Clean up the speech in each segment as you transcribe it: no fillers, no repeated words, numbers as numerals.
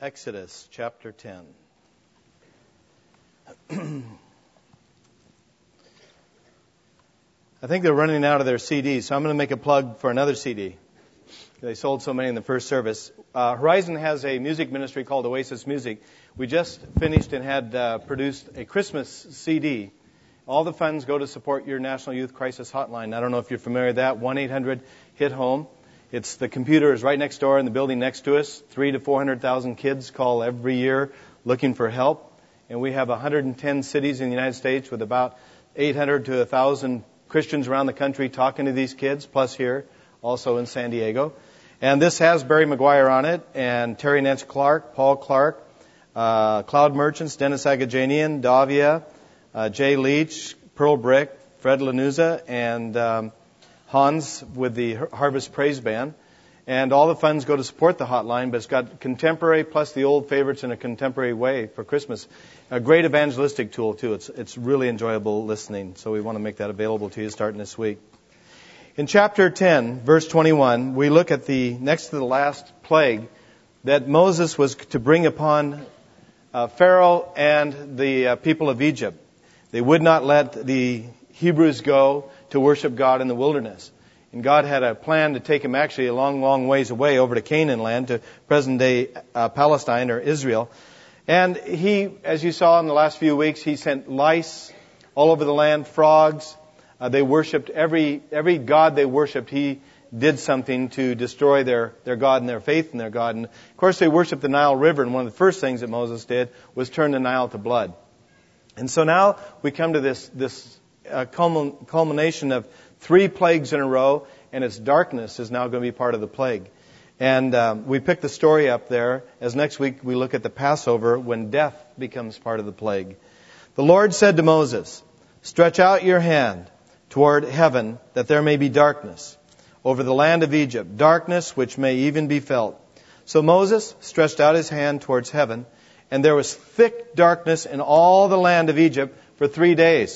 Exodus chapter 10. I think they're running out of their CDs, so I'm going to make a plug for another CD. They sold so many in the first service. Horizon has a music ministry called Oasis Music. We just finished and had produced a Christmas CD. All the funds go to support your National Youth Crisis Hotline. I don't know if you're familiar with that. 1-800-HIT-HOME. It's the computer is right next door in the building next to us. 300,000 to 400,000 kids call every year looking for help. And we have 110 cities in the United States with about 800 to 1,000 Christians around the country talking to these kids, plus here, also in San Diego. And this has Barry McGuire on it, and Terry Nance Clark, Paul Clark, Cloud Merchants, Dennis Agajanian, Davia, Jay Leach, Pearl Brick, Fred Lanuza, and Hans with the Harvest Praise Band. And all the funds go to support the hotline, but it's got contemporary plus the old favorites in a contemporary way for Christmas. A great evangelistic tool, too. It's really enjoyable listening, so we want to make that available to you starting this week. In chapter 10, verse 21, we look at the next to the last plague that Moses was to bring upon Pharaoh and the people of Egypt. They would not let the Hebrews go to worship God in the wilderness. And God had a plan to take him actually a long, long ways away over to Canaan land, to present-day Palestine or Israel. And he, as you saw in the last few weeks, he sent lice all over the land, frogs. They worshipped every god they worshipped. He did something to destroy their God and their faith in their God. And of course, they worshipped the Nile River. And one of the first things that Moses did was turn the Nile to blood. And so now we come to this culmination of 3 plagues in a row, and its darkness is now going to be part of the plague. And we pick the story up there as next week we look at the Passover when death becomes part of the plague. The Lord said to Moses, "Stretch out your hand toward heaven that there may be darkness over the land of Egypt, darkness which may even be felt." So Moses stretched out his hand towards heaven, and there was thick darkness in all the land of Egypt for 3 days.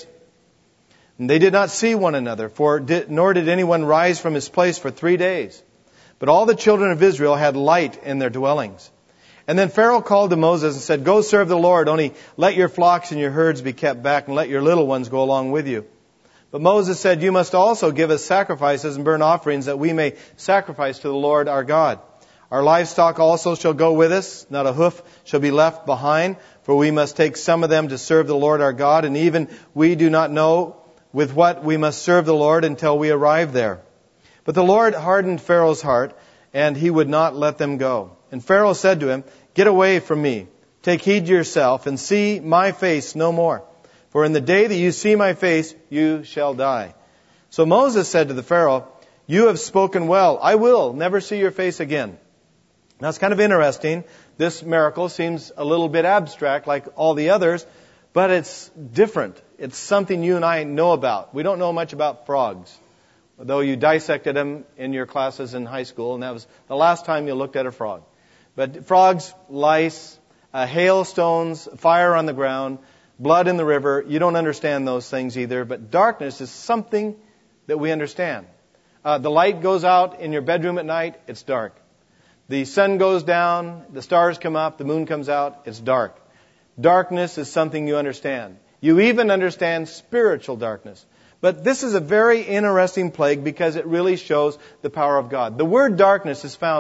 And they did not see one another, nor did anyone rise from his place for 3 days. But all the children of Israel had light in their dwellings. And then Pharaoh called to Moses and said, "Go serve the Lord, only let your flocks and your herds be kept back, and let your little ones go along with you." But Moses said, "You must also give us sacrifices and burnt offerings, that we may sacrifice to the Lord our God. Our livestock also shall go with us, not a hoof shall be left behind, for we must take some of them to serve the Lord our God, and even we do not know with what we must serve the Lord until we arrive there." But the Lord hardened Pharaoh's heart, and he would not let them go. And Pharaoh said to him, "Get away from me. Take heed to yourself, and see my face no more. For in the day that you see my face, you shall die." So Moses said to the Pharaoh, "You have spoken well. I will never see your face again." Now it's kind of interesting. This miracle seems a little bit abstract like all the others, but it's different. It's something you and I know about. We don't know much about frogs, though you dissected them in your classes in high school, and that was the last time you looked at a frog. But frogs, lice, hailstones, fire on the ground, blood in the river, you don't understand those things either. But darkness is something that we understand. The light goes out in your bedroom at night, it's dark. The sun goes down, the stars come up, the moon comes out, it's dark. Darkness is something you understand. You even understand spiritual darkness. But this is a very interesting plague because it really shows the power of God. The word darkness is found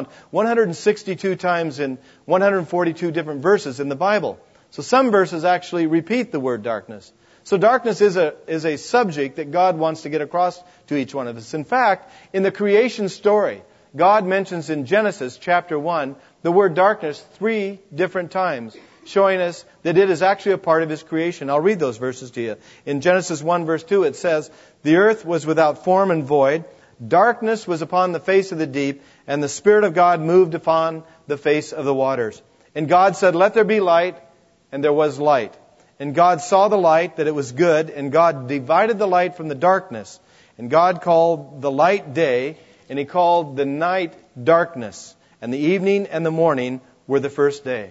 162 times in 142 different verses in the Bible. So some verses actually repeat the word darkness. So darkness is a subject that God wants to get across to each one of us. In fact, in the creation story, God mentions in Genesis chapter 1 the word darkness 3 different times, showing us that it is actually a part of His creation. I'll read those verses to you. In Genesis 1 verse 2 it says, "The earth was without form and void. Darkness was upon the face of the deep, and the Spirit of God moved upon the face of the waters. And God said, 'Let there be light,' and there was light. And God saw the light, that it was good, and God divided the light from the darkness. And God called the light day, and He called the night darkness. And the evening and the morning were the first day."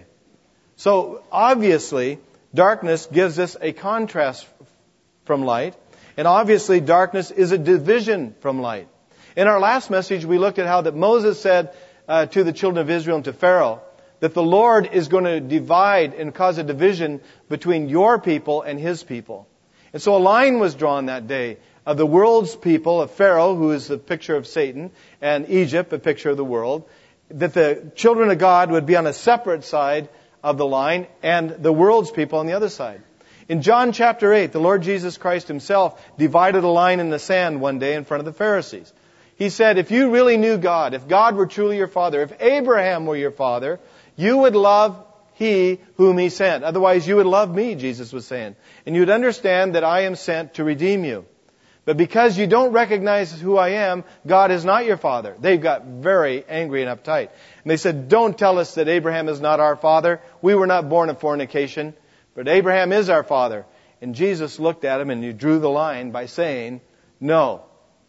So obviously, darkness gives us a contrast from light. And obviously, darkness is a division from light. In our last message, we looked at how that Moses said to the children of Israel and to Pharaoh that the Lord is going to divide and cause a division between your people and His people. And so a line was drawn that day of the world's people, of Pharaoh, who is the picture of Satan, and Egypt, a picture of the world, that the children of God would be on a separate side of the line and the world's people on the other side. In John chapter 8, the Lord Jesus Christ Himself divided a line in the sand one day in front of the Pharisees. He said, if you really knew God, if God were truly your Father, if Abraham were your father, you would love He whom He sent. Otherwise, you would love me, Jesus was saying. And you would understand that I am sent to redeem you. But because you don't recognize who I am, God is not your father. They've got very angry and uptight. And they said, don't tell us that Abraham is not our father. We were not born of fornication, but Abraham is our father. And Jesus looked at him and He drew the line by saying, no,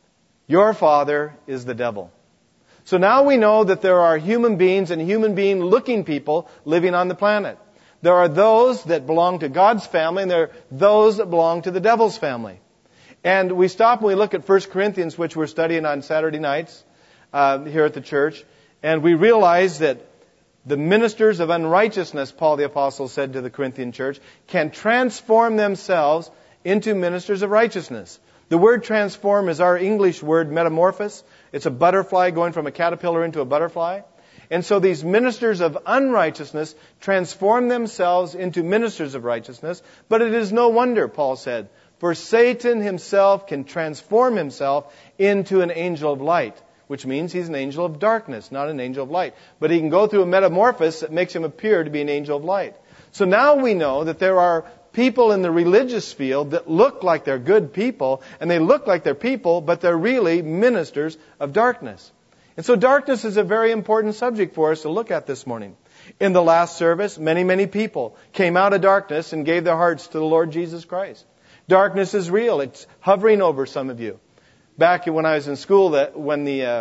your father is the devil. So now we know that there are human beings and human being-looking people living on the planet. There are those that belong to God's family, and there are those that belong to the devil's family. And we stop and we look at 1 Corinthians, which we're studying on Saturday nights here at the church, and we realize that the ministers of unrighteousness, Paul the Apostle said to the Corinthian church, can transform themselves into ministers of righteousness. The word transform is our English word metamorphose. It's a butterfly going from a caterpillar into a butterfly. And so these ministers of unrighteousness transform themselves into ministers of righteousness. But it is no wonder, Paul said, for Satan himself can transform himself into an angel of light, which means he's an angel of darkness, not an angel of light. But he can go through a metamorphosis that makes him appear to be an angel of light. So now we know that there are people in the religious field that look like they're good people, and they look like they're people, but they're really ministers of darkness. And so darkness is a very important subject for us to look at this morning. In the last service, many, many people came out of darkness and gave their hearts to the Lord Jesus Christ. Darkness is real. It's hovering over some of you. Back when I was in school, when the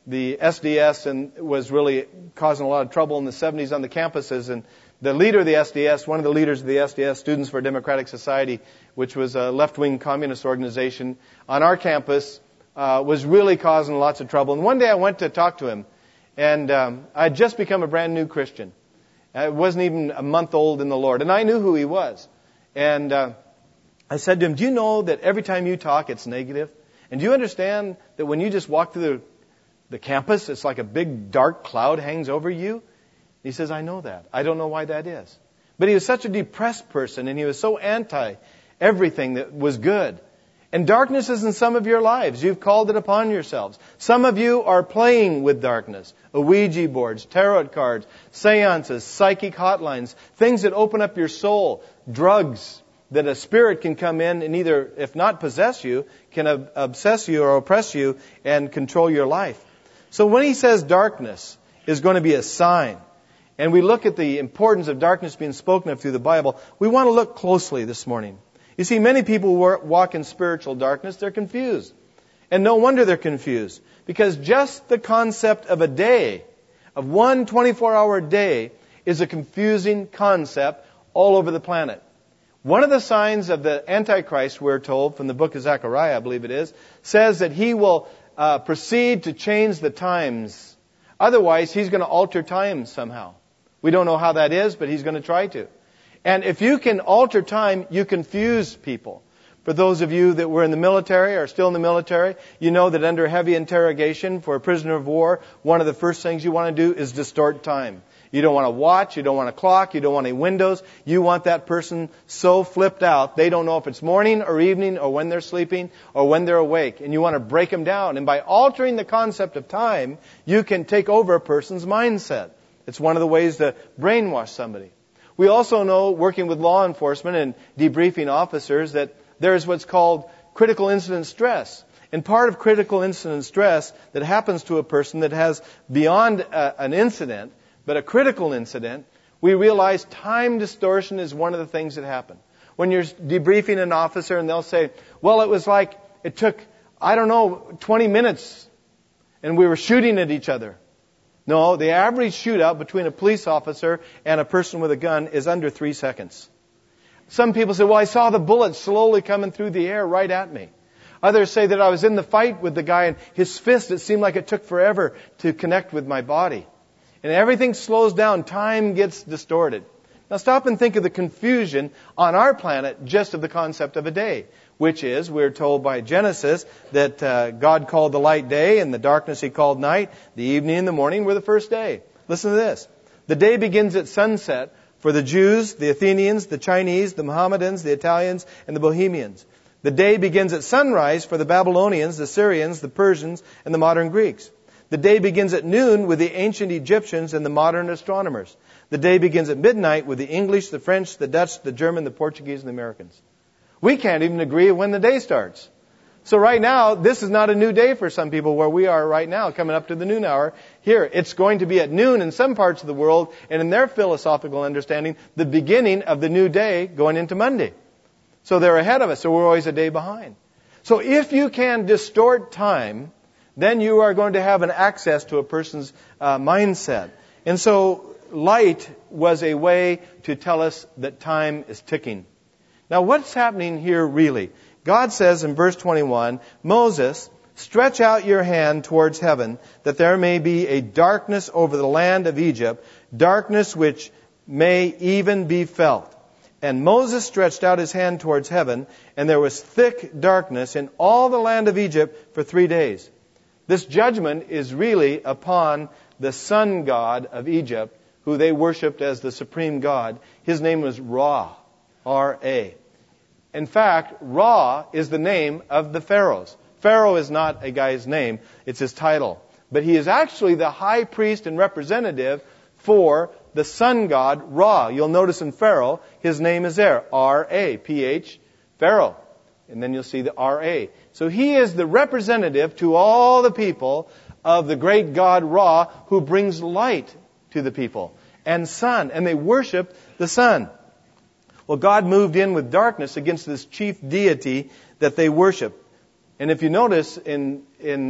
SDS was really causing a lot of trouble in the 70s on the campuses, and the leader of the SDS, one of the leaders of the SDS, Students for a Democratic Society, which was a left-wing communist organization, on our campus was really causing lots of trouble. And one day I went to talk to him, and I had just become a brand new Christian. I wasn't even a month old in the Lord, and I knew who he was. And I said to him, do you know that every time you talk, it's negative? And do you understand that when you just walk through the campus, it's like a big dark cloud hangs over you? He says, I know that. I don't know why that is. But he was such a depressed person, and he was so anti everything that was good. And darkness is in some of your lives. You've called it upon yourselves. Some of you are playing with darkness. Ouija boards, tarot cards, seances, psychic hotlines, things that open up your soul, drugs that a spirit can come in and either, if not possess you, can obsess you or oppress you and control your life. So when he says darkness is going to be a sign, and we look at the importance of darkness being spoken of through the Bible, we want to look closely this morning. You see, many people walk in spiritual darkness. They're confused. And no wonder they're confused. Because just the concept of a day, of one 24-hour day, is a confusing concept all over the planet. One of the signs of the Antichrist, we're told, from the book of Zechariah, I believe it is, says that he will proceed to change the times. Otherwise, he's going to alter time somehow. We don't know how that is, but he's going to try to. And if you can alter time, you confuse people. For those of you that were in the military or still in the military, you know that under heavy interrogation for a prisoner of war, one of the first things you want to do is distort time. You don't want to watch, you don't want a clock, you don't want any windows. You want that person so flipped out, they don't know if it's morning or evening or when they're sleeping or when they're awake. And you want to break them down. And by altering the concept of time, you can take over a person's mindset. It's one of the ways to brainwash somebody. We also know, working with law enforcement and debriefing officers, that there is what's called critical incident stress. And part of critical incident stress that happens to a person that has beyond an incident, but a critical incident, we realize time distortion is one of the things that happen. When you're debriefing an officer and they'll say, well, it was like it took, 20 minutes and we were shooting at each other. No, the average shootout between a police officer and a person with a gun is under 3 seconds. Some people say, well, I saw the bullets slowly coming through the air right at me. Others say that I was in the fight with the guy and his fist, it seemed like it took forever to connect with my body. and everything slows down, time gets distorted. Now stop and think of the confusion on our planet just of the concept of a day, which is, we're told by Genesis that God called the light day and the darkness He called night. The evening and the morning were the first day. Listen to this. The day begins at sunset for the Jews, the Athenians, the Chinese, the Mohammedans, the Italians, and the Bohemians. The day begins at sunrise for the Babylonians, the Syrians, the Persians, and the modern Greeks. The day begins at noon with the ancient Egyptians and the modern astronomers. The day begins at midnight with the English, the French, the Dutch, the German, the Portuguese, and the Americans. We can't even agree when the day starts. So right now, this is not a new day for some people where we are right now, coming up to the noon hour. Here, it's going to be at noon in some parts of the world, and in their philosophical understanding, the beginning of the new day going into Monday. So they're ahead of us, so we're always a day behind. So if you can distort time, then you are going to have an access to a person's mindset. And so light was a way to tell us that time is ticking. Now what's happening here really? God says in verse 21, Moses, stretch out your hand towards heaven, that there may be a darkness over the land of Egypt, darkness which may even be felt. And Moses stretched out his hand towards heaven, and there was thick darkness in all the land of Egypt for 3 days. This judgment is really upon the sun god of Egypt, who they worshipped as the supreme god. His name was Ra, R-A. In fact, Ra is the name of the pharaohs. Pharaoh is not a guy's name, it's his title. But he is actually the high priest and representative for the sun god Ra. You'll notice in Pharaoh, his name is there, R-A, P-H, Pharaoh. And then you'll see the R-A. So he is the representative to all the people of the great god Ra, who brings light to the people, and sun, and they worship the sun. Well, God moved in with darkness against this chief deity that they worship. And if you notice in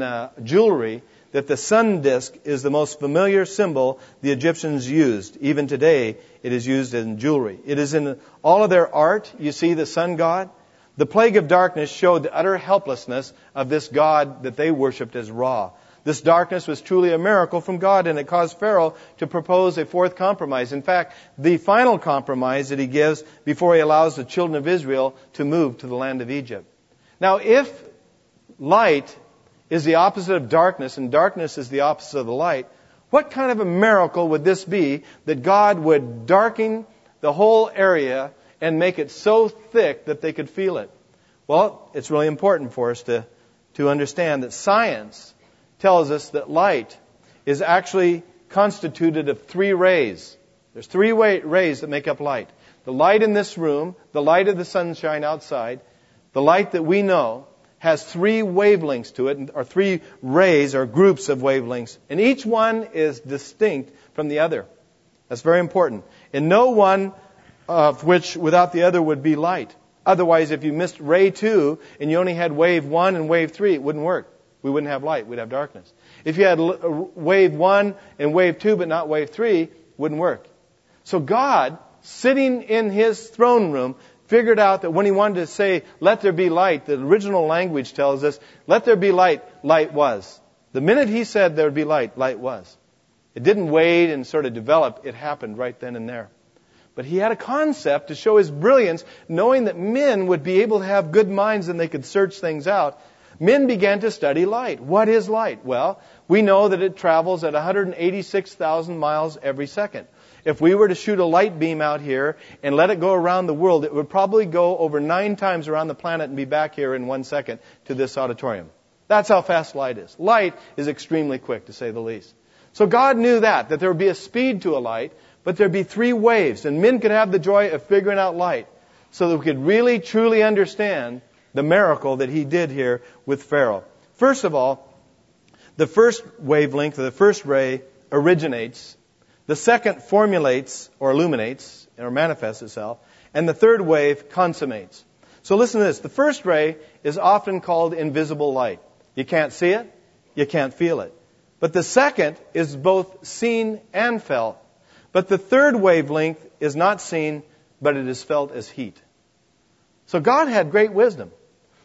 jewelry, that the sun disk is the most familiar symbol the Egyptians used. Even today, it is used in jewelry. It is in all of their art. You see the sun god. The plague of darkness showed the utter helplessness of this god that they worshipped as Ra. This darkness was truly a miracle from God, and it caused Pharaoh to propose a fourth compromise. In fact, the final compromise that he gives before he allows the children of Israel to move to the land of Egypt. Now, if light is the opposite of darkness, and darkness is the opposite of the light, what kind of a miracle would this be that God would darken the whole area and make it so thick that they could feel it? Well, it's really important for us to understand that science tells us that light is actually constituted of 3 rays. There's 3 rays that make up light. The light in this room, the light of the sunshine outside, the light that we know has 3 wavelengths to it, or 3 rays or groups of wavelengths. And each one is distinct from the other. That's very important. And no one of which without the other would be light. Otherwise, if you missed ray 2 and you only had wave 1 and wave 3, it wouldn't work. We wouldn't have light. We'd have darkness. If you had wave 1 and wave 2 but not wave 3, it wouldn't work. So God, sitting in His throne room, figured out that when He wanted to say, let there be light, the original language tells us, let there be light, light was. The minute He said there would be light, light was. It didn't wait and sort of develop. It happened right then and there. But He had a concept to show His brilliance, knowing that men would be able to have good minds and they could search things out. Men began to study light. What is light? Well, we know that it travels at 186,000 miles every second. If we were to shoot a light beam out here and let it go around the world, it would probably go over 9 times around the planet and be back here in 1 second to this auditorium. That's how fast light is. Light is extremely quick, to say the least. So God knew that there would be a speed to a light, but there'd be 3 waves, and men could have the joy of figuring out light so that we could really, truly understand the miracle that He did here with Pharaoh. First of all, the first wavelength, or the first ray, originates. The second formulates, or illuminates, or manifests itself. And the third wave consummates. So listen to this. The first ray is often called invisible light. You can't see it, you can't feel it. But the second is both seen and felt. But the third wavelength is not seen, but it is felt as heat. So God had great wisdom.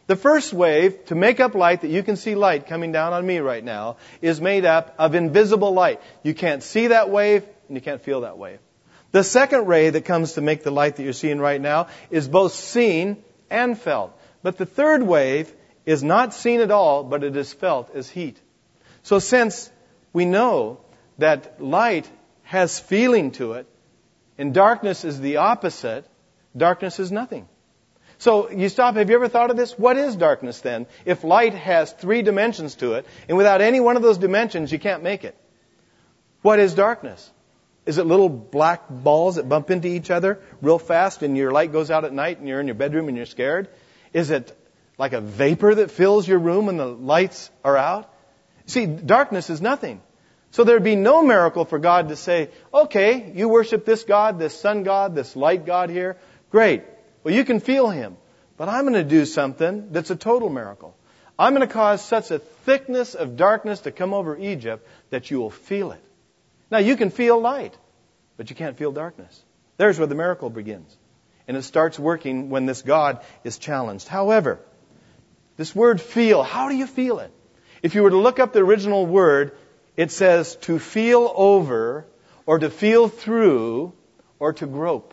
The first wave, to make up light, that you can see light coming down on me right now, is made up of invisible light. You can't see that wave, and you can't feel that wave. The second ray that comes to make the light that you're seeing right now is both seen and felt. But the third wave is not seen at all, but it is felt as heat. So since we know that light has feeling to it, and darkness is the opposite, darkness is nothing. So you stop, have you ever thought of this? What is darkness then? If light has 3 dimensions to it, and without any one of those dimensions, you can't make it. What is darkness? Is it little black balls that bump into each other real fast and your light goes out at night and you're in your bedroom and you're scared? Is it like a vapor that fills your room when the lights are out? See, darkness is nothing. So there'd be no miracle for God to say, okay, you worship this God, this sun God, this light God here. Great. Well, you can feel Him. But I'm going to do something that's a total miracle. I'm going to cause such a thickness of darkness to come over Egypt that you will feel it. Now, you can feel light, but you can't feel darkness. There's where the miracle begins. And it starts working when this God is challenged. However, this word feel, how do you feel it? If you were to look up the original word, it says to feel over, or to feel through, or to grope.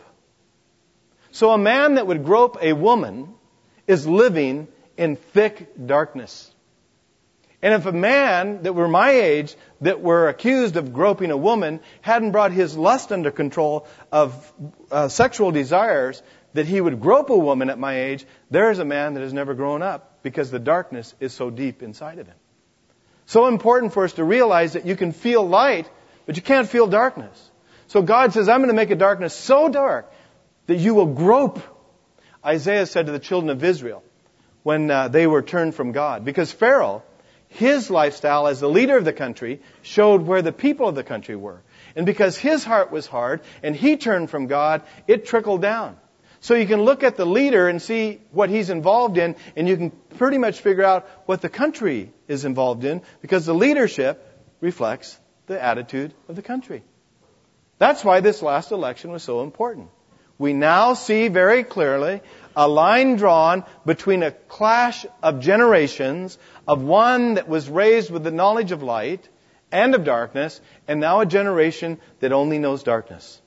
So a man that would grope a woman is living in thick darkness. And if a man that were my age that were accused of groping a woman hadn't brought his lust under control of sexual desires, that he would grope a woman at my age, there is a man that has never grown up because the darkness is so deep inside of him. So important for us to realize that you can feel light, but you can't feel darkness. So God says, I'm going to make a darkness so dark that you will grope. Isaiah said to the children of Israel when they were turned from God. Because Pharaoh, his lifestyle as the leader of the country, showed where the people of the country were. And because his heart was hard and he turned from God, it trickled down. So you can look at the leader and see what he's involved in, and you can pretty much figure out what the country is involved in, because the leadership reflects the attitude of the country. That's why this last election was so important. We now see very clearly a line drawn between a clash of generations of one that was raised with the knowledge of light and of darkness, and now a generation that only knows darkness.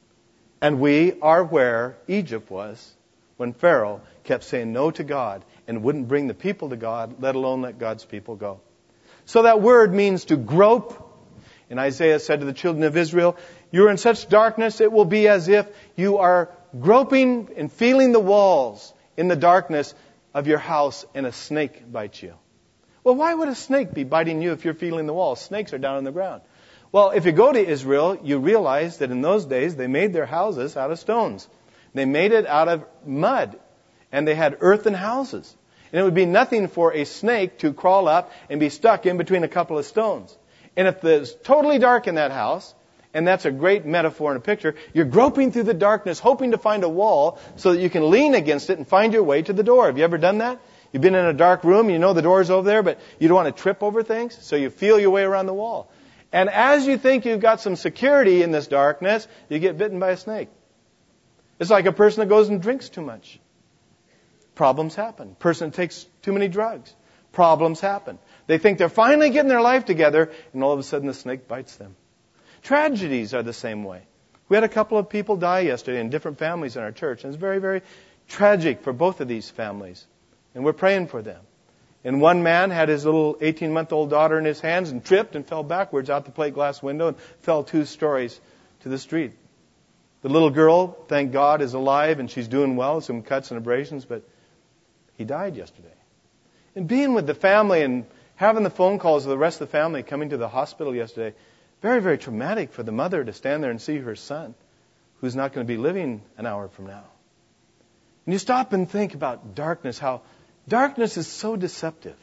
And we are where Egypt was when Pharaoh kept saying no to God and wouldn't bring the people to God, let alone let God's people go. So that word means to grope. And Isaiah said to the children of Israel, you're in such darkness, it will be as if you are groping and feeling the walls in the darkness of your house and a snake bites you. Well, why would a snake be biting you if you're feeling the walls? Snakes are down on the ground. Well, if you go to Israel, you realize that in those days they made their houses out of stones. They made it out of mud. And they had earthen houses. And it would be nothing for a snake to crawl up and be stuck in between a couple of stones. And if it's totally dark in that house, and that's a great metaphor and a picture, you're groping through the darkness, hoping to find a wall so that you can lean against it and find your way to the door. Have you ever done that? You've been in a dark room, you know the door's over there, but you don't want to trip over things, so you feel your way around the wall. And as you think you've got some security in this darkness, you get bitten by a snake. It's like a person that goes and drinks too much. Problems happen. Person that takes too many drugs. Problems happen. They think they're finally getting their life together, and all of a sudden the snake bites them. Tragedies are the same way. We had a couple of people die yesterday in different families in our church, and it's very, very tragic for both of these families. And we're praying for them. And one man had his little 18-month-old daughter in his hands and tripped and fell backwards out the plate glass window and fell 2 stories to the street. The little girl, thank God, is alive and she's doing well, some cuts and abrasions, but he died yesterday. And being with the family and having the phone calls of the rest of the family coming to the hospital yesterday, very, very traumatic for the mother to stand there and see her son, who's not going to be living an hour from now. And you stop and think about darkness, how darkness is so deceptive.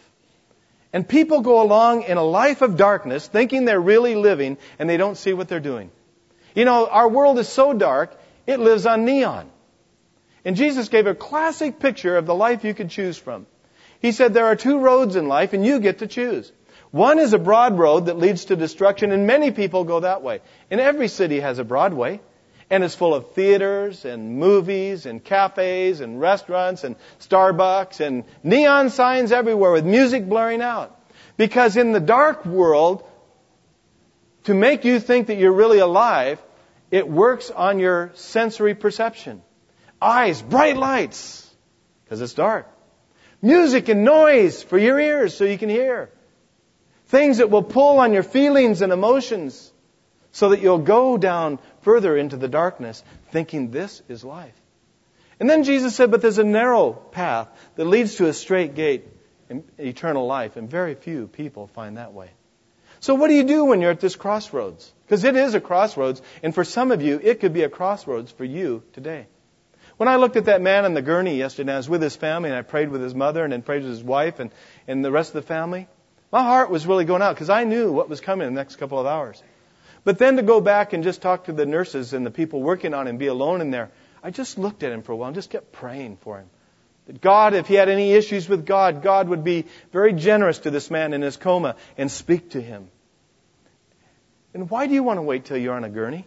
And people go along in a life of darkness thinking they're really living, and they don't see what they're doing. You know, our world is so dark, it lives on neon. And Jesus gave a classic picture of the life you could choose from. He said there are 2 roads in life, and you get to choose. One is a broad road that leads to destruction, and many people go that way. And every city has a Broadway. And it's full of theaters and movies and cafes and restaurants and Starbucks and neon signs everywhere with music blaring out. Because in the dark world, to make you think that you're really alive, it works on your sensory perception. Eyes, bright lights, because it's dark. Music and noise for your ears so you can hear. Things that will pull on your feelings and emotions so that you'll go down further into the darkness thinking this is life. And then Jesus said, but there's a narrow path that leads to a straight gate in eternal life, and very few people find that way. So what do you do when you're at this crossroads? Because it is a crossroads, and for some of you, it could be a crossroads for you today. When I looked at that man on the gurney yesterday, I was with his family, and I prayed with his mother, and then prayed with his wife, and the rest of the family. My heart was really going out, because I knew what was coming in the next couple of hours. But then to go back and just talk to the nurses and the people working on him, be alone in there, I just looked at him for a while and just kept praying for him. That God, if he had any issues with God, God would be very generous to this man in his coma and speak to him. And why do you want to wait till you're on a gurney?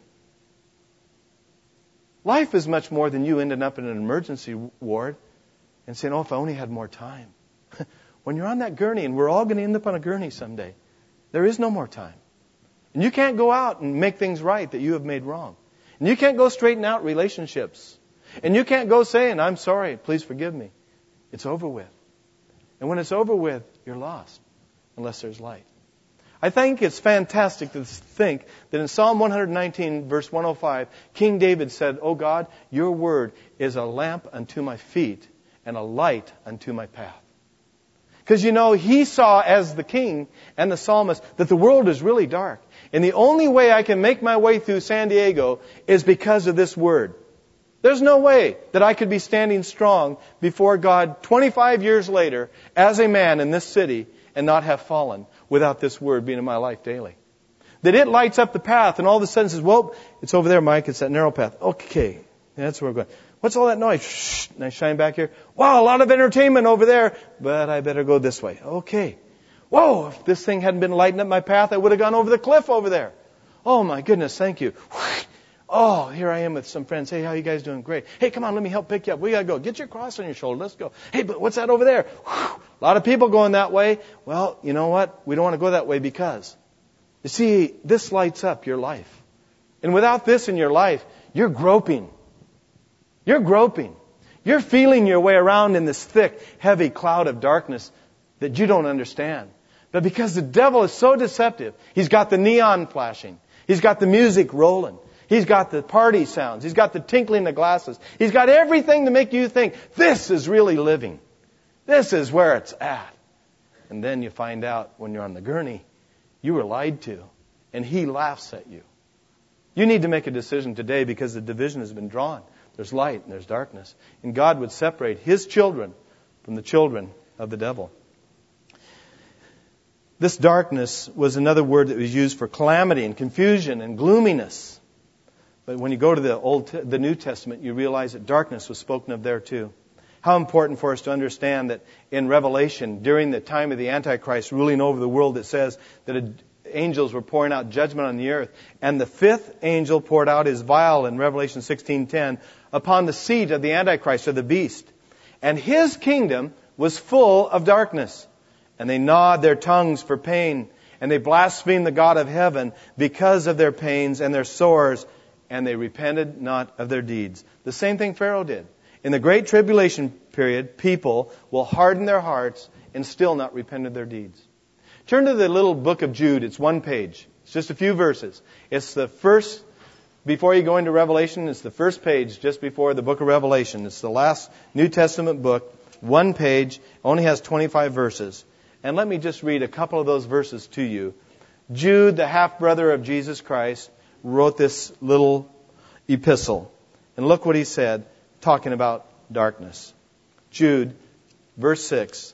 Life is much more than you ending up in an emergency ward and saying, oh, if I only had more time. When you're on that gurney, and we're all going to end up on a gurney someday, there is no more time. And you can't go out and make things right that you have made wrong. And you can't go straighten out relationships. And you can't go saying, I'm sorry, please forgive me. It's over with. And when it's over with, you're lost, unless there's light. I think it's fantastic to think that in Psalm 119, verse 105, King David said, oh God, your word is a lamp unto my feet and a light unto my path. Because, you know, he saw as the king and the psalmist that the world is really dark. And the only way I can make my way through San Diego is because of this word. There's no way that I could be standing strong before God 25 years later as a man in this city and not have fallen without this word being in my life daily. That it lights up the path and all of a sudden says, well, it's over there, Mike. It's that narrow path. Okay, that's where we're going. What's all that noise? Shh, and I shine back here. Wow, a lot of entertainment over there, but I better go this way. Okay. Whoa, if this thing hadn't been lighting up my path, I would have gone over the cliff over there. Oh my goodness, thank you. Oh, here I am with some friends. Hey, how you guys doing? Great. Hey, come on, let me help pick you up. We got to go. Get your cross on your shoulder. Let's go. Hey, but what's that over there? A lot of people going that way. Well, you know what? We don't want to go that way because, you see, this lights up your life. And without this in your life, you're groping. You're groping. You're feeling your way around in this thick, heavy cloud of darkness that you don't understand. But because the devil is so deceptive, he's got the neon flashing. He's got the music rolling. He's got the party sounds. He's got the tinkling of glasses. He's got everything to make you think, this is really living. This is where it's at. And then you find out when you're on the gurney, you were lied to. And he laughs at you. You need to make a decision today because the division has been drawn. There's light and there's darkness. And God would separate His children from the children of the devil. This darkness was another word that was used for calamity and confusion and gloominess. But when you go to the New Testament, you realize that darkness was spoken of there too. How important for us to understand that in Revelation, during the time of the Antichrist ruling over the world, it says that angels were pouring out judgment on the earth. And the fifth angel poured out his vial in Revelation 16:10 upon the seat of the Antichrist, or the beast. And his kingdom was full of darkness. And they gnawed their tongues for pain. And they blasphemed the God of heaven because of their pains and their sores. And they repented not of their deeds. The same thing Pharaoh did. In the Great Tribulation period, people will harden their hearts and still not repent of their deeds. Turn to the little book of Jude. It's one page. It's just a few verses. It's the first, before you go into Revelation, it's the first page just before the book of Revelation. It's the last New Testament book. One page. Only has 25 verses. And let me just read a couple of those verses to you. Jude, the half-brother of Jesus Christ, wrote this little epistle. And look what he said, talking about darkness. Jude, verse 6.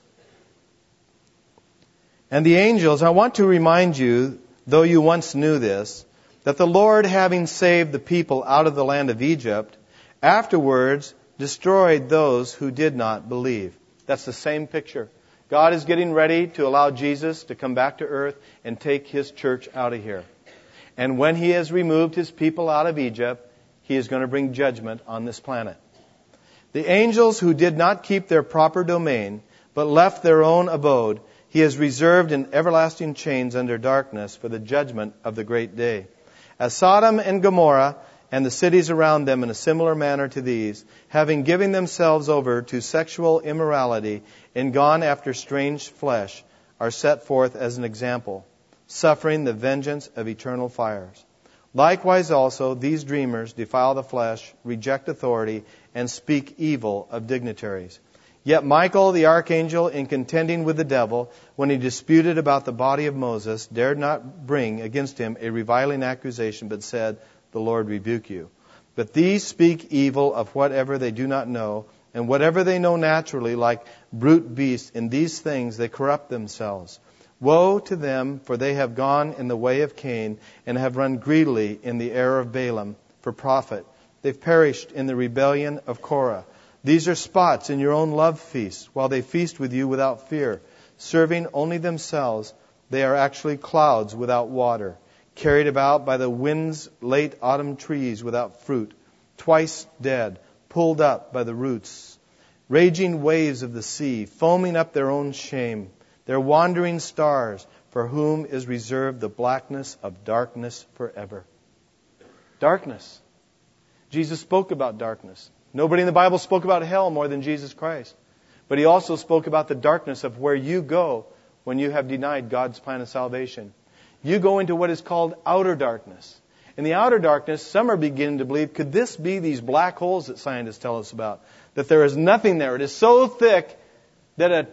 And the angels, I want to remind you, though you once knew this, that the Lord, having saved the people out of the land of Egypt, afterwards destroyed those who did not believe. That's the same picture. God is getting ready to allow Jesus to come back to earth and take His church out of here. And when He has removed His people out of Egypt, He is going to bring judgment on this planet. The angels who did not keep their proper domain, but left their own abode, He has reserved in everlasting chains under darkness for the judgment of the great day. As Sodom and Gomorrah and the cities around them in a similar manner to these, having given themselves over to sexual immorality and gone after strange flesh, are set forth as an example, suffering the vengeance of eternal fires. Likewise also, these dreamers defile the flesh, reject authority, and speak evil of dignitaries. Yet Michael the archangel, in contending with the devil, when he disputed about the body of Moses, dared not bring against him a reviling accusation, but said, "The Lord rebuke you." But these speak evil of whatever they do not know, and whatever they know naturally, like brute beasts, in these things they corrupt themselves. Woe to them, for they have gone in the way of Cain, and have run greedily in the error of Balaam for profit. They've perished in the rebellion of Korah. These are spots in your own love feasts, while they feast with you without fear. Serving only themselves, they are actually clouds without water, carried about by the wind's late autumn trees without fruit, twice dead, pulled up by the roots, raging waves of the sea, foaming up their own shame. They're wandering stars, for whom is reserved the blackness of darkness forever. Darkness. Jesus spoke about darkness. Nobody in the Bible spoke about hell more than Jesus Christ. But He also spoke about the darkness of where you go when you have denied God's plan of salvation. You go into what is called outer darkness. In the outer darkness, some are beginning to believe, could this be these black holes that scientists tell us about? That there is nothing there. It is so thick that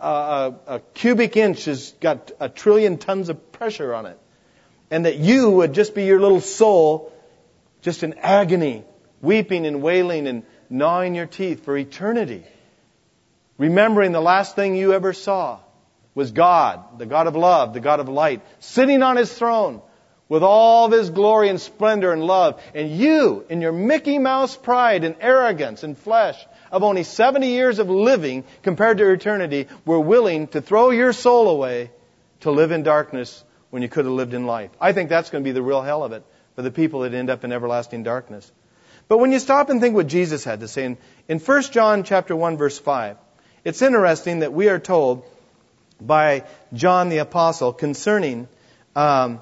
a cubic inch has got 1 trillion tons of pressure on it. And that you would just be your little soul, just in agony, weeping and wailing and gnawing your teeth for eternity. Remembering the last thing you ever saw was God, the God of love, the God of light, sitting on His throne with all of His glory and splendor and love. And you, in your Mickey Mouse pride and arrogance and flesh of only 70 years of living compared to eternity, were willing to throw your soul away to live in darkness when you could have lived in life. I think that's going to be the real hell of it for the people that end up in everlasting darkness. But when you stop and think what Jesus had to say, in 1 John chapter 1, verse 5, it's interesting that we are told by John the Apostle concerning the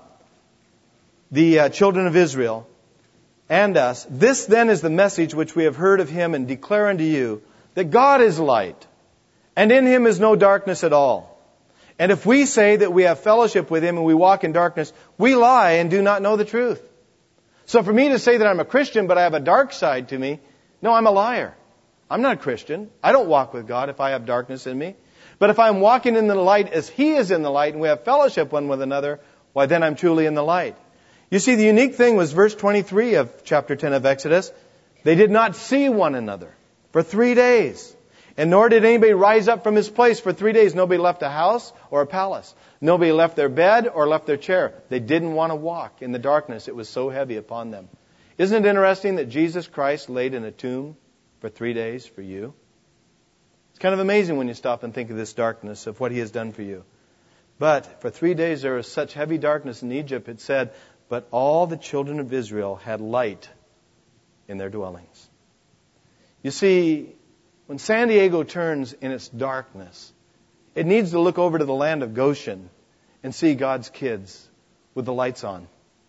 children of Israel and us, "This then is the message which we have heard of Him and declare unto you, that God is light, and in Him is no darkness at all. And if we say that we have fellowship with Him and we walk in darkness, we lie and do not know the truth." So for me to say that I'm a Christian but I have a dark side to me, no, I'm a liar. I'm not a Christian. I don't walk with God if I have darkness in me. But if I'm walking in the light as He is in the light and we have fellowship one with another, why then I'm truly in the light. You see, the unique thing was verse 23 of chapter 10 of Exodus. They did not see one another for 3 days. And nor did anybody rise up from his place for 3 days. Nobody left a house or a palace. Nobody left their bed or left their chair. They didn't want to walk in the darkness. It was so heavy upon them. Isn't it interesting that Jesus Christ laid in a tomb for 3 days for you? It's kind of amazing when you stop and think of this darkness, of what He has done for you. But for 3 days there was such heavy darkness in Egypt, it said, but all the children of Israel had light in their dwellings. You see, when San Diego turns in its darkness, it needs to look over to the land of Goshen and see God's kids with the lights on.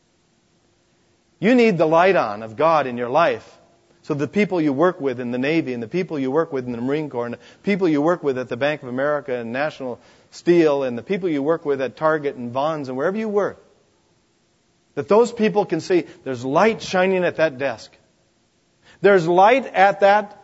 You need the light on of God in your life. So the people you work with in the Navy and the people you work with in the Marine Corps and the people you work with at the Bank of America and National Steel and the people you work with at Target and Vons and wherever you work, that those people can see there's light shining at that desk. There's light at that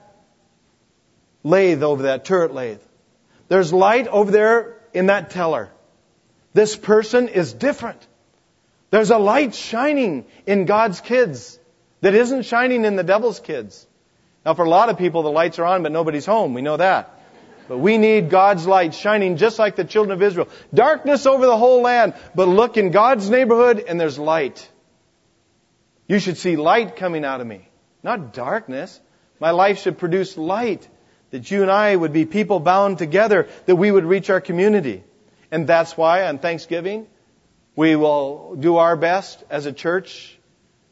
lathe over that turret lathe. There's light over there in that teller. This person is different. There's a light shining in God's kids that isn't shining in the devil's kids. Now, for a lot of people, the lights are on, but nobody's home. We know that. But we need God's light shining just like the children of Israel. Darkness over the whole land, but look in God's neighborhood and there's light. You should see light coming out of me, not darkness. My life should produce light, that you and I would be people bound together, that we would reach our community. And that's why on Thanksgiving, we will do our best as a church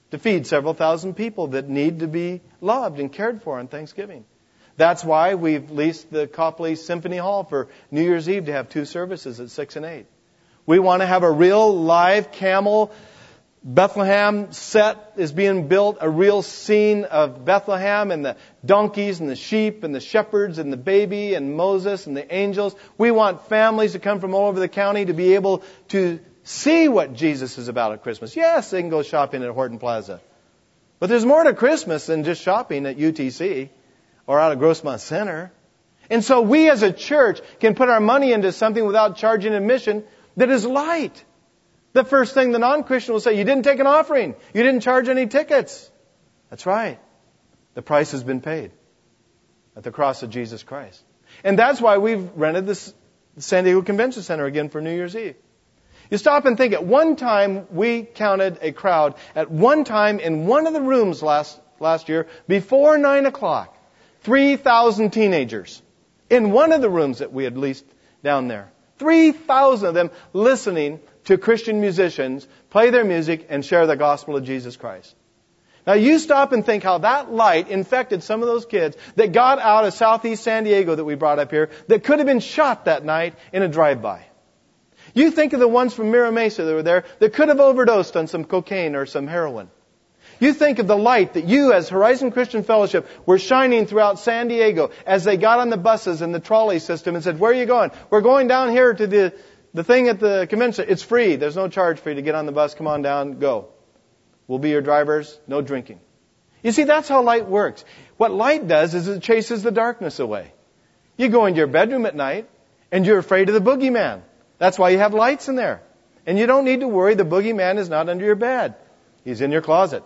to feed several thousand people that need to be loved and cared for on Thanksgiving. That's why we've leased the Copley Symphony Hall for New Year's Eve to have 2 services at 6 and 8. We want to have a real live camel Bethlehem set is being built, a real scene of Bethlehem and the donkeys and the sheep and the shepherds and the baby and Moses and the angels. We want families to come from all over the county to be able to see what Jesus is about at Christmas. Yes, they can go shopping at Horton Plaza. But there's more to Christmas than just shopping at UTC or out of Grossmont Center. And so we as a church can put our money into something without charging admission that is light. The first thing the non-Christian will say, you didn't take an offering. You didn't charge any tickets. That's right. The price has been paid at the cross of Jesus Christ. And that's why we've rented the San Diego Convention Center again for New Year's Eve. You stop and think, at one time we counted a crowd, at one time in one of the rooms last year, before 9 o'clock, 3,000 teenagers in one of the rooms that we had leased down there. 3,000 of them listening to Christian musicians play their music and share the gospel of Jesus Christ. Now you stop and think how that light infected some of those kids that got out of southeast San Diego that we brought up here that could have been shot that night in a drive-by. You think of the ones from Mira Mesa that were there that could have overdosed on some cocaine or some heroin. You think of the light that you as Horizon Christian Fellowship were shining throughout San Diego as they got on the buses and the trolley system and said, where are you going? We're going down here to the thing at the convention. It's free. There's no charge for you to get on the bus. Come on down. Go. We'll be your drivers. No drinking. You see, that's how light works. What light does is it chases the darkness away. You go into your bedroom at night and you're afraid of the boogeyman. That's why you have lights in there. And you don't need to worry. The boogeyman is not under your bed. He's in your closet.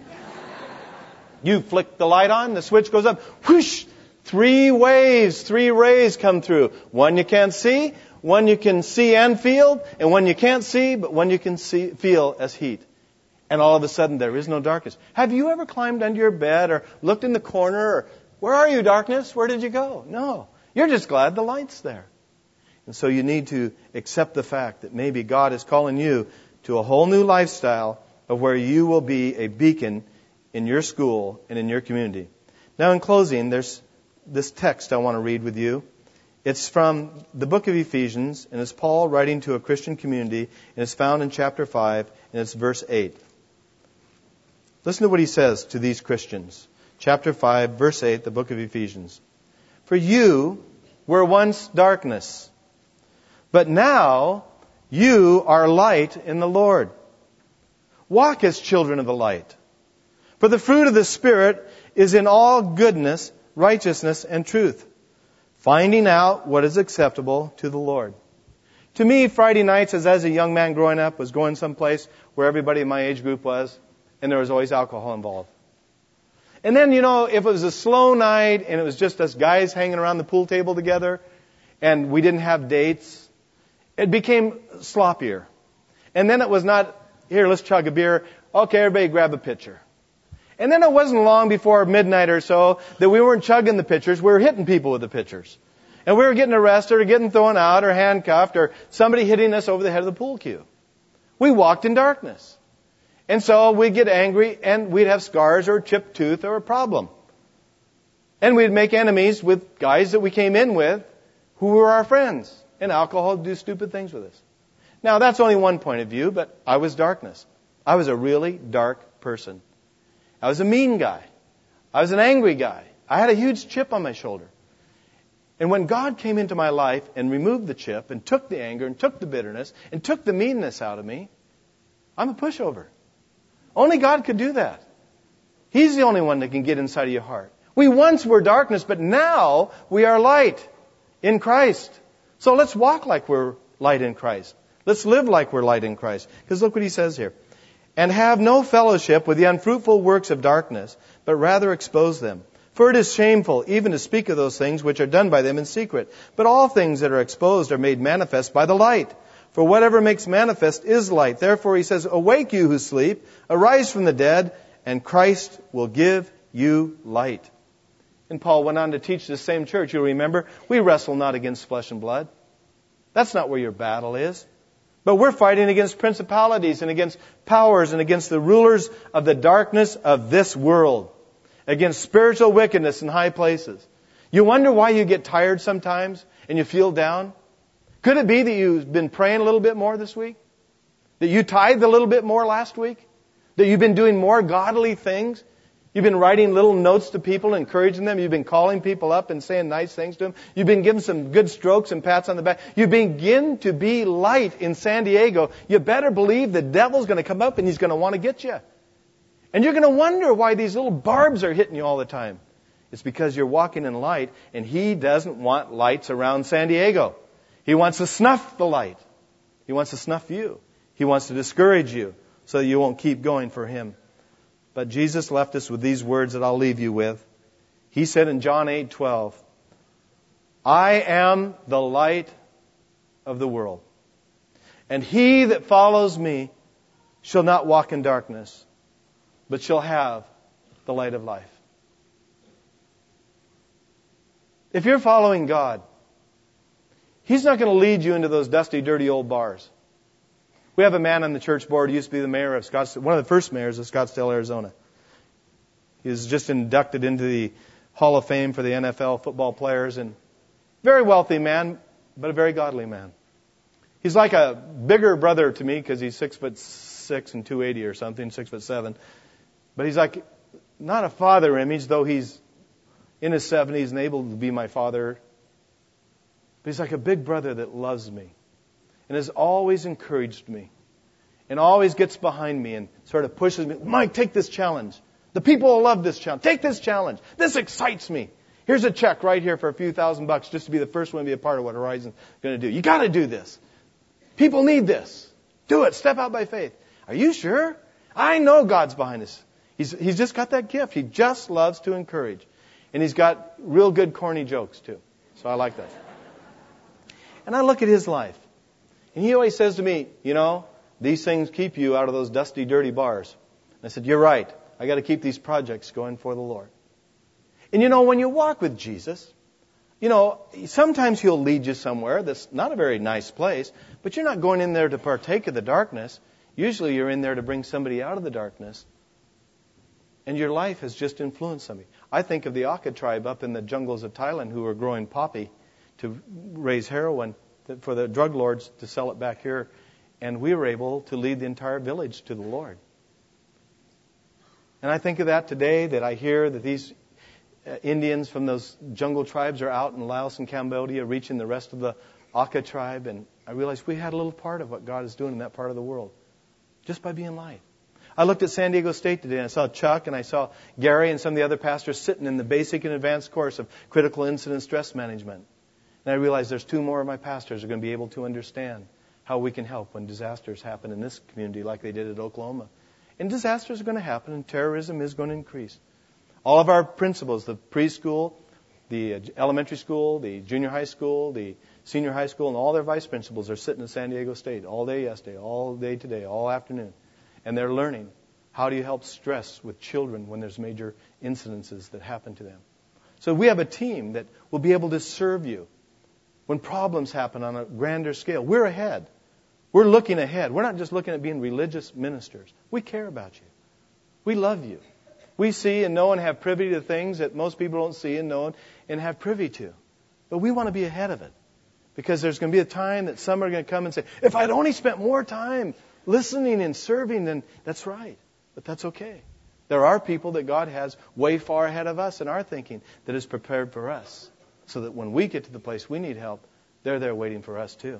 You flick the light on, the switch goes up. Whoosh! 3 waves, 3 rays come through. One you can't see, one you can see and feel, and one you can't see, but one you can feel as heat. And all of a sudden, there is no darkness. Have you ever climbed under your bed or looked in the corner? Or, where are you, darkness? Where did you go? No. You're just glad the light's there. And so you need to accept the fact that maybe God is calling you to a whole new lifestyle of where you will be a beacon in your school and in your community. Now, in closing, there's this text I want to read with you. It's from the book of Ephesians, and it's Paul writing to a Christian community, and it's found in chapter 5, and it's verse 8. Listen to what he says to these Christians. Chapter 5, verse 8, the book of Ephesians. For you were once darkness, but now you are light in the Lord. Walk as children of the light. For the fruit of the Spirit is in all goodness, righteousness, and truth, finding out what is acceptable to the Lord. To me, Friday nights, as a young man growing up, was going someplace where everybody in my age group was, and there was always alcohol involved. And then, if it was a slow night and it was just us guys hanging around the pool table together and we didn't have dates, it became sloppier. And then it was not, here, let's chug a beer. Okay, everybody grab a pitcher. And then it wasn't long before midnight or so that we weren't chugging the pitchers, we were hitting people with the pitchers. And we were getting arrested or getting thrown out or handcuffed or somebody hitting us over the head of the pool cue. We walked in darkness. And so we'd get angry and we'd have scars or a chipped tooth or a problem. And we'd make enemies with guys that we came in with who were our friends. And alcohol would do stupid things with us. Now, that's only one point of view, but I was darkness. I was a really dark person. I was a mean guy. I was an angry guy. I had a huge chip on my shoulder. And when God came into my life and removed the chip and took the anger and took the bitterness and took the meanness out of me, I'm a pushover. Only God could do that. He's the only one that can get inside of your heart. We once were darkness, but now we are light in Christ. So let's walk like we're light in Christ. Let's live like we're light in Christ. Because look what he says here. And have no fellowship with the unfruitful works of darkness, but rather expose them. For it is shameful even to speak of those things which are done by them in secret. But all things that are exposed are made manifest by the light. For whatever makes manifest is light. Therefore he says, awake you who sleep, arise from the dead, and Christ will give you light. And Paul went on to teach the same church. You'll remember, we wrestle not against flesh and blood. That's not where your battle is. But we're fighting against principalities and against powers and against the rulers of the darkness of this world, against spiritual wickedness in high places. You wonder why you get tired sometimes and you feel down? Could it be that you've been praying a little bit more this week? That you tithed a little bit more last week? That you've been doing more godly things? You've been writing little notes to people, encouraging them. You've been calling people up and saying nice things to them. You've been giving some good strokes and pats on the back. You begin to be light in San Diego. You better believe the devil's going to come up and he's going to want to get you. And you're going to wonder why these little barbs are hitting you all the time. It's because you're walking in light, and he doesn't want lights around San Diego. He wants to snuff the light. He wants to snuff you. He wants to discourage you so that you won't keep going for him. But Jesus left us with these words that I'll leave you with. He said in John 8:12, I am the light of the world, and he that follows me shall not walk in darkness, but shall have the light of life. If you're following God, he's not going to lead you into those dusty, dirty old bars. We have a man on the church board who used to be the mayor of Scottsdale, one of the first mayors of Scottsdale, Arizona. He was just inducted into the Hall of Fame for the NFL football players, and very wealthy man, but a very godly man. He's like a bigger brother to me because he's 6'6" and 280 or something, 6'7". But he's like not a father image, though he's in his 70s and able to be my father. But he's like a big brother that loves me and has always encouraged me and always gets behind me and sort of pushes me. Mike, take this challenge. The people will love this challenge. Take this challenge. This excites me. Here's a check right here for a few $1,000 just to be the first one to be a part of what Horizon's going to do. You got to do this. People need this. Do it. Step out by faith. Are you sure? I know God's behind us. He's just got that gift. He just loves to encourage. And he's got real good corny jokes too. So I like that. And I look at his life. And he always says to me, you know, these things keep you out of those dusty, dirty bars. And I said, you're right. I got to keep these projects going for the Lord. And you know, when you walk with Jesus, you know, sometimes he'll lead you somewhere that's not a very nice place, but you're not going in there to partake of the darkness. Usually you're in there to bring somebody out of the darkness. And your life has just influenced somebody. I think of the Aka tribe up in the jungles of Thailand who were growing poppy to raise heroin for the drug lords to sell it back here. And we were able to lead the entire village to the Lord. And I think of that today, that I hear that these Indians from those jungle tribes are out in Laos and Cambodia reaching the rest of the Aka tribe. And I realized we had a little part of what God is doing in that part of the world just by being light. I looked at San Diego State today and I saw Chuck and I saw Gary and some of the other pastors sitting in the basic and advanced course of critical incident stress management. And I realized there's 2 more of my pastors who are going to be able to understand how we can help when disasters happen in this community like they did at Oklahoma. And disasters are going to happen and terrorism is going to increase. All of our principals, the preschool, the elementary school, the junior high school, the senior high school, and all their vice principals are sitting at San Diego State all day yesterday, all day today, all afternoon. And they're learning how do you help stress with children when there's major incidences that happen to them. So we have a team that will be able to serve you when problems happen on a grander scale. We're ahead. We're looking ahead. We're not just looking at being religious ministers. We care about you. We love you. We see and know and have privy to things that most people don't see and know and have privy to. But we want to be ahead of it. Because there's going to be a time that some are going to come and say, if I'd only spent more time listening and serving, then that's right. But that's okay. There are people that God has way far ahead of us in our thinking that is prepared for us. So that when we get to the place we need help, they're there waiting for us too.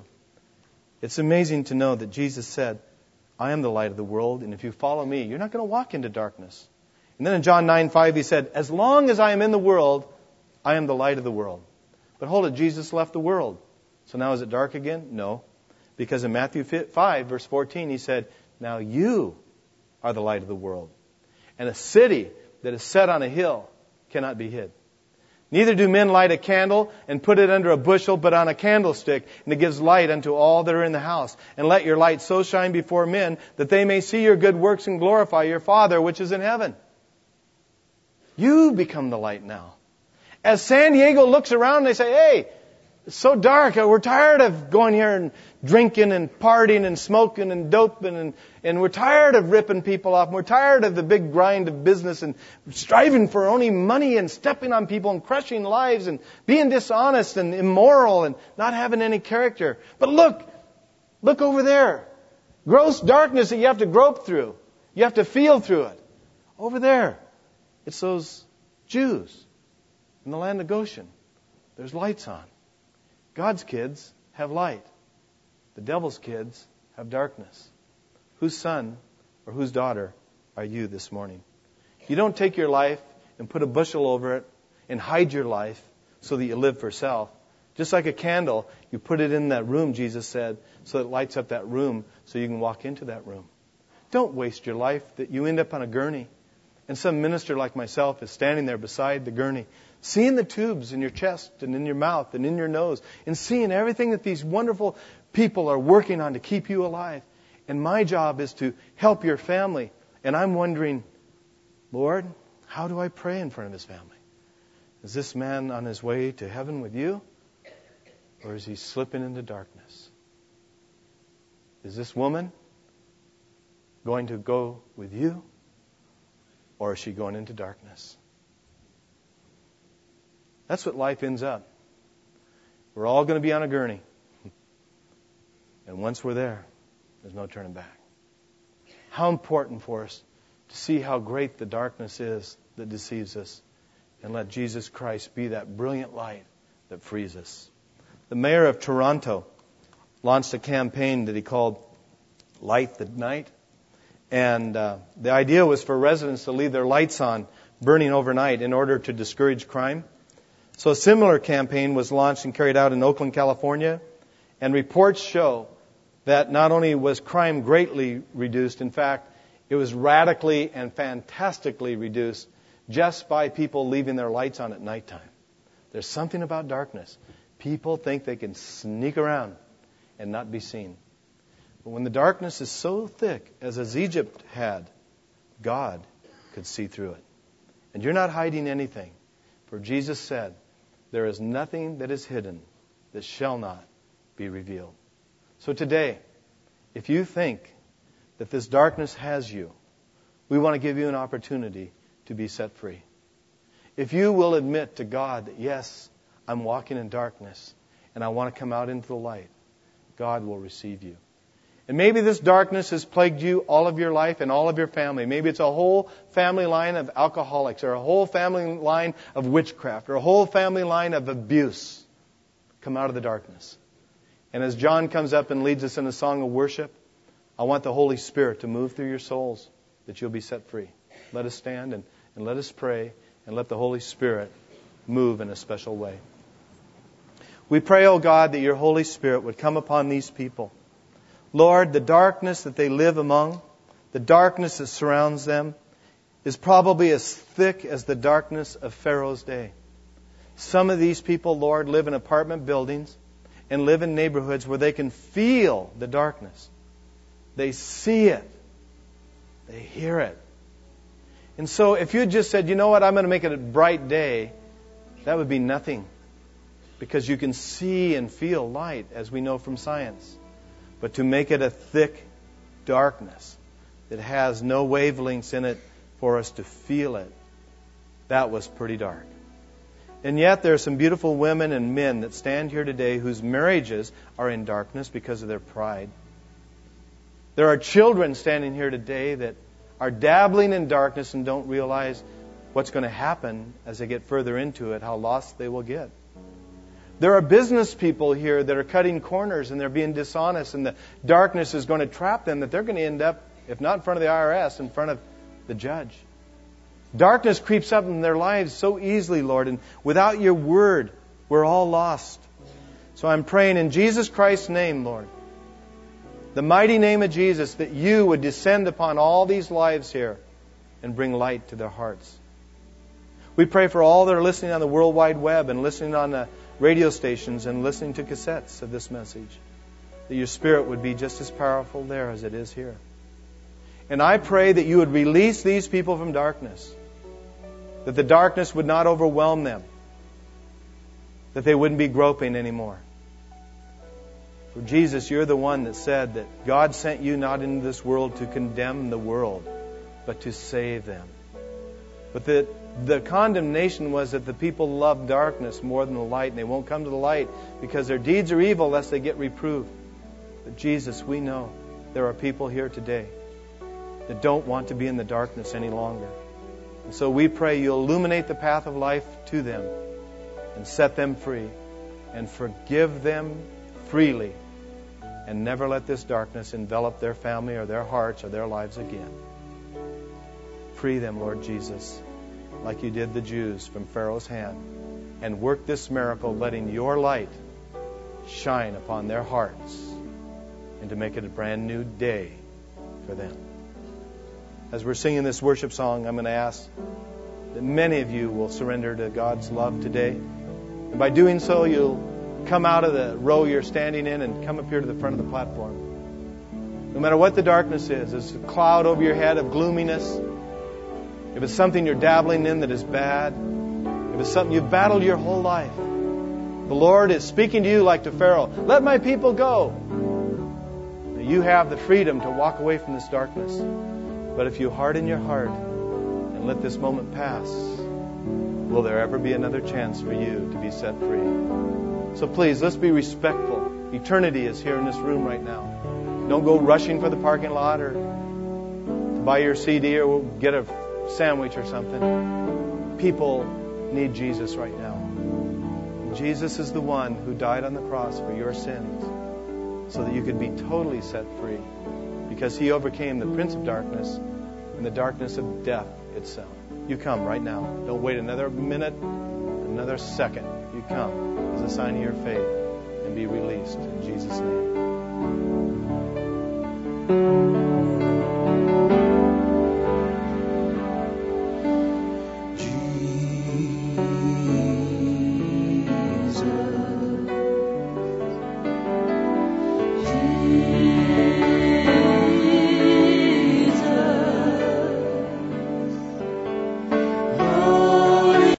It's amazing to know that Jesus said, I am the light of the world, and if you follow me, you're not going to walk into darkness. And then in John 9:5, he said, as long as I am in the world, I am the light of the world. But hold it, Jesus left the world. So now is it dark again? No. Because in Matthew 5, verse 14, he said, now you are the light of the world. And a city that is set on a hill cannot be hid. Neither do men light a candle and put it under a bushel, but on a candlestick, and it gives light unto all that are in the house. And let your light so shine before men that they may see your good works and glorify your Father which is in heaven. You become the light now. As San Diego looks around, they say, hey, It's so dark. We're tired of going here and drinking and partying and smoking and doping and we're tired of ripping people off. We're tired of the big grind of business and striving for only money and stepping on people and crushing lives and being dishonest and immoral and not having any character. But look over there. Gross darkness that you have to grope through. You have to feel through it. Over there, it's those Jews in the land of Goshen. There's lights on. God's kids have light. The devil's kids have darkness. Whose son or whose daughter are you this morning? You don't take your life and put a bushel over it and hide your life so that you live for self. Just like a candle, you put it in that room, Jesus said, so it lights up that room so you can walk into that room. Don't waste your life that you end up on a gurney and some minister like myself is standing there beside the gurney, seeing the tubes in your chest and in your mouth and in your nose and seeing everything that these wonderful people are working on to keep you alive. And my job is to help your family. And I'm wondering, Lord, how do I pray in front of his family? Is this man on his way to heaven with you? Or is he slipping into darkness? Is this woman going to go with you? Or is she going into darkness? That's what life ends up. We're all going to be on a gurney. And once we're there, there's no turning back. How important for us to see how great the darkness is that deceives us and let Jesus Christ be that brilliant light that frees us. The mayor of Toronto launched a campaign that he called Light the Night. And the idea was for residents to leave their lights on, burning overnight, in order to discourage crime. So a similar campaign was launched and carried out in Oakland, California. And reports show that not only was crime greatly reduced, in fact, it was radically and fantastically reduced just by people leaving their lights on at nighttime. There's something about darkness. People think they can sneak around and not be seen. But when the darkness is so thick, as Egypt had, God could see through it. And you're not hiding anything. For Jesus said, there is nothing that is hidden that shall not be revealed. So today, if you think that this darkness has you, we want to give you an opportunity to be set free. If you will admit to God that, yes, I'm walking in darkness and I want to come out into the light, God will receive you. And maybe this darkness has plagued you all of your life and all of your family. Maybe it's a whole family line of alcoholics or a whole family line of witchcraft or a whole family line of abuse. Come out of the darkness. And as John comes up and leads us in a song of worship, I want the Holy Spirit to move through your souls that you'll be set free. Let us stand and let us pray and let the Holy Spirit move in a special way. We pray, O God, that your Holy Spirit would come upon these people. Lord, the darkness that they live among, the darkness that surrounds them, is probably as thick as the darkness of Pharaoh's day. Some of these people, Lord, live in apartment buildings and live in neighborhoods where they can feel the darkness. They see it. They hear it. And so if you just said, you know what, I'm going to make it a bright day, that would be nothing. Because you can see and feel light, as we know from science. But to make it a thick darkness that has no wavelengths in it for us to feel it, that was pretty dark. And yet there are some beautiful women and men that stand here today whose marriages are in darkness because of their pride. There are children standing here today that are dabbling in darkness and don't realize what's going to happen as they get further into it, how lost they will get. There are business people here that are cutting corners and they're being dishonest and the darkness is going to trap them, that they're going to end up, if not in front of the IRS, in front of the judge. Darkness creeps up in their lives so easily, Lord, and without your word, we're all lost. So I'm praying in Jesus Christ's name, Lord, the mighty name of Jesus, that you would descend upon all these lives here and bring light to their hearts. We pray for all that are listening on the World Wide Web and listening on the radio stations and listening to cassettes of this message, that your Spirit would be just as powerful there as it is here. And I pray that you would release these people from darkness, that the darkness would not overwhelm them, that they wouldn't be groping anymore. For Jesus, you're the one that said that God sent you not into this world to condemn the world, but to save them. But the condemnation was that the people love darkness more than the light, and they won't come to the light because their deeds are evil lest they get reproved. But Jesus, we know there are people here today that don't want to be in the darkness any longer. And so we pray you'll illuminate the path of life to them and set them free and forgive them freely, and never let this darkness envelop their family or their hearts or their lives again. Free them, Lord Jesus, like you did the Jews from Pharaoh's hand, and work this miracle, letting your light shine upon their hearts and to make it a brand new day for them. As we're singing this worship song, I'm going to ask that many of you will surrender to God's love today. And by doing so, you'll come out of the row you're standing in and come up here to the front of the platform. No matter what the darkness is, there's a cloud over your head of gloominess. If it's something you're dabbling in that is bad, if it's something you've battled your whole life, the Lord is speaking to you like to Pharaoh, let my people go. Now, you have the freedom to walk away from this darkness. But if you harden your heart and let this moment pass, will there ever be another chance for you to be set free? So please, let's be respectful. Eternity is here in this room right now. Don't go rushing for the parking lot or to buy your CD or get a sandwich or something. People need Jesus right now. Jesus is the one who died on the cross for your sins so that you could be totally set free, because He overcame the prince of darkness and the darkness of death itself. You come right now. Don't wait another minute, another second. You come as a sign of your faith and be released in Jesus' name.